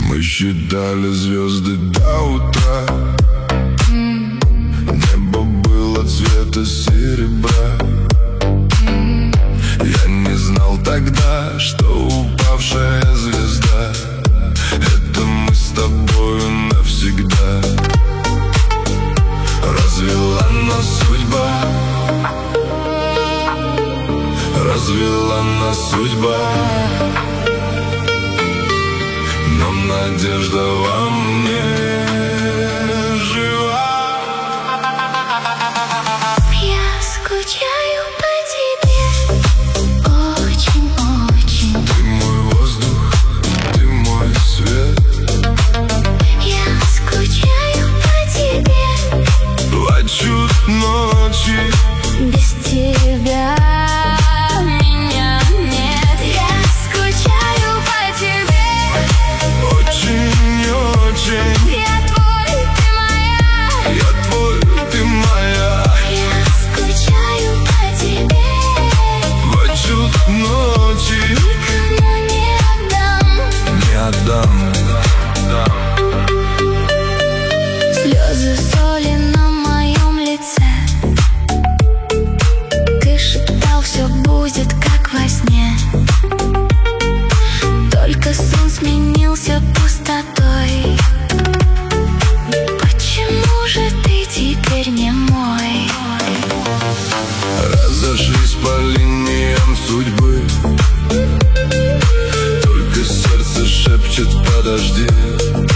Мы считали звезды до утра. Небо было цвета серебра. Я не знал тогда, что упавшая звезда — это мы с тобою навсегда. Развела нас судьба, развела нас судьба, но надежда во мне жива. Я скучаю по тебе очень-очень. Ты мой воздух, ты мой свет. Я скучаю по тебе, Плачут ночи без тебя меня нет. Я скучаю по тебе очень-очень. Я твой, ты моя. Я твой, ты моя. Я скучаю по тебе, Плачут ночи, никому не отдам. не отдам. Слезы соли на моем лице. Ты шептал, все будет как во сне. Только сон сменился пустотой. Почему же ты теперь не мой? Разошлись по линиям судьбы. Только сердце шепчет: подожди.